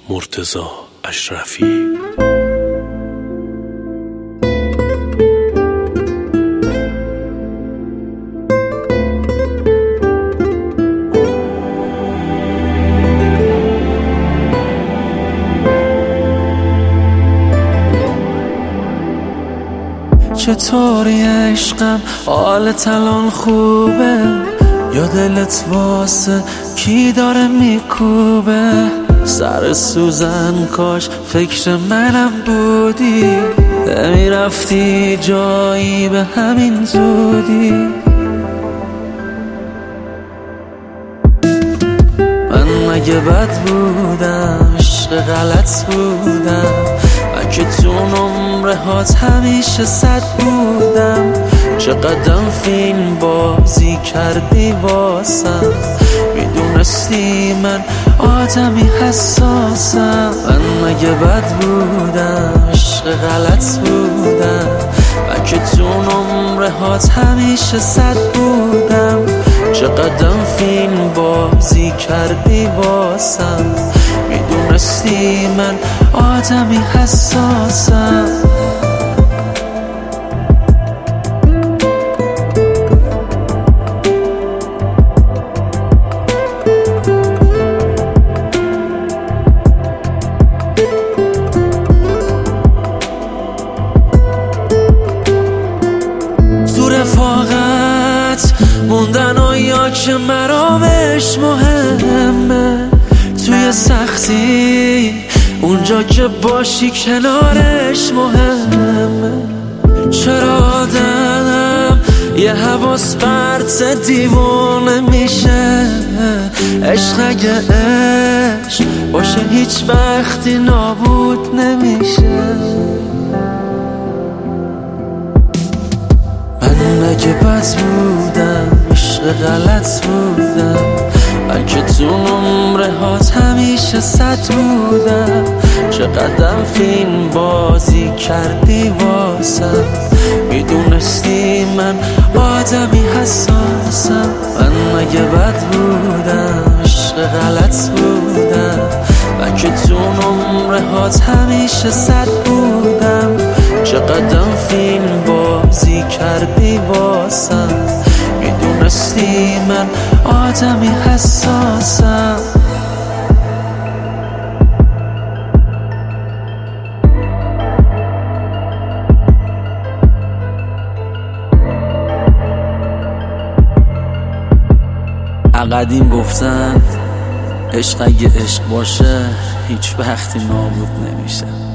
مرتضی اشرفی. چطوری عشقم، حالت الان خوبه؟ یا دلت واسه کی داره میکوبه؟ سر سوزن کاش فکر منم بودی، نمیرفتی جایی به همین زودی. من مگه بد بودم، عشق غلط بودم؟ من که تو نمره هات همیشه 100 بودم. چقدر فیلم بازی کردی واسم، میدونستی من آدمی حساسم. من مگه بد بودم، عشق غلط بودم؟ من که تو نمره هات همیشه 100 بودم. چقدر فیلم بازی کردی واسم، میدونستی من آدمی حساسم. تو رفاقت موندن و یا که مرامش مهمه، توی سختی اونجا که باشی کنارش مهمه. چرا آدم یه حواس پرت دیوانه میشه؟ عشق اگه عشق باشه هیچ وقتی نابود نمیشه. من مگه بد بودم، عشق غلط بودم؟ من که تو نمره هات همیشه 100 بودم. چقدر فیلم بازی کردی واسم، میدونستی من آدمی حساسم. من مگه بد بودم، عشق غلط بودم؟ من که تو نمره هات همیشه 100 بودم. چقدر فیلم بازی کردی واسم، میدونستی من آدمی حساسم. قدیم گفتن عشق اگه عشق باشه هیچ وقتی نابود نمیشه.